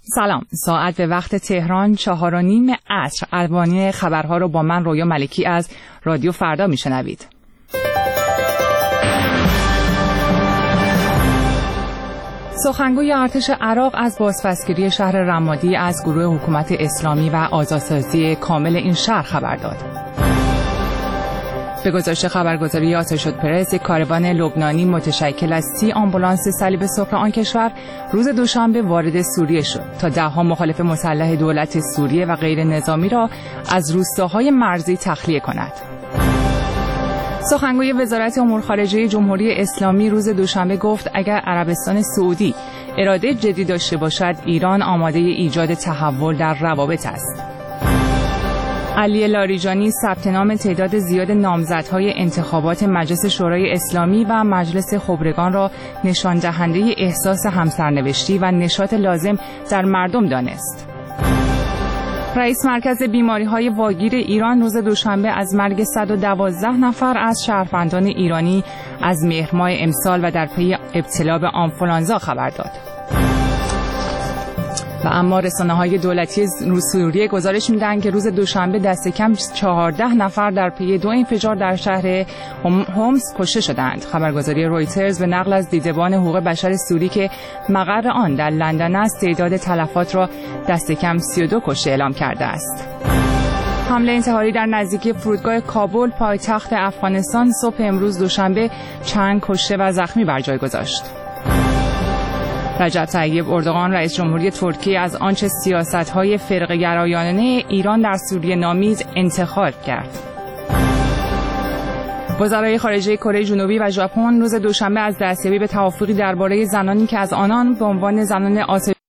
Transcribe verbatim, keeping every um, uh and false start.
سلام، ساعت به وقت تهران چهار و نیم عصر. البانی خبرها رو با من رویا ملکی از رادیو فردا میشنوید. سخنگوی ارتش عراق از بازپسگیری شهر رمادی از گروه حکومت اسلامی و آزادسازی کامل این شهر خبر داد. به گزارش خبرگزاری آسوشیتد پرس، یک کاروان لبنانی متشکل از سی آمبولانس صلیب سرخ آن کشور روز دوشنبه وارد سوریه شد تا ده‌ها مخالف مسلح دولت سوریه و غیر نظامی را از روستاهای مرزی تخلیه کند. سخنگوی وزارت امور خارجه جمهوری اسلامی روز دوشنبه گفت اگر عربستان سعودی اراده جدی داشته باشد، ایران آماده ایجاد تحول در روابط است. علی لاریجانی ثبت نام تعداد زیاد نامزدهای انتخابات مجلس شورای اسلامی و مجلس خبرگان را نشان دهنده احساس همسرنوشتی و نشاط لازم در مردم دانست. رئیس مرکز بیماری‌های واگیر ایران روز دوشنبه از مرگ صد و دوازده نفر از شهروندان ایرانی از مهر ماه امسال و در پی ابتلا به آنفولانزا خبر داد. و اما رسانه‌های دولتی سوریه گزارش می‌دهند که روز دوشنبه دست کم چهارده نفر در پی دو انفجار در شهر هومس کشته شدند. خبرگزاری رویترز به نقل از دیدبان حقوق بشر سوری که مقر آن در لندن است، تعداد تلفات را دست کم سی و دو کشته اعلام کرده است. حمله انتحاری در نزدیکی فرودگاه کابل پایتخت افغانستان صبح امروز دوشنبه چند کشته و زخمی بر جای گذاشت. رجب طیب اردوغان رئیس جمهوری ترکیه از آنچه سیاست‌های فرقه‌گرایانه ایران در سوریه نامید انتقاد کرد. وزرای خارجه کره جنوبی و ژاپن روز دوشنبه از دستیابی به توافقی درباره زنانی که از آنان به عنوان زنان آسیب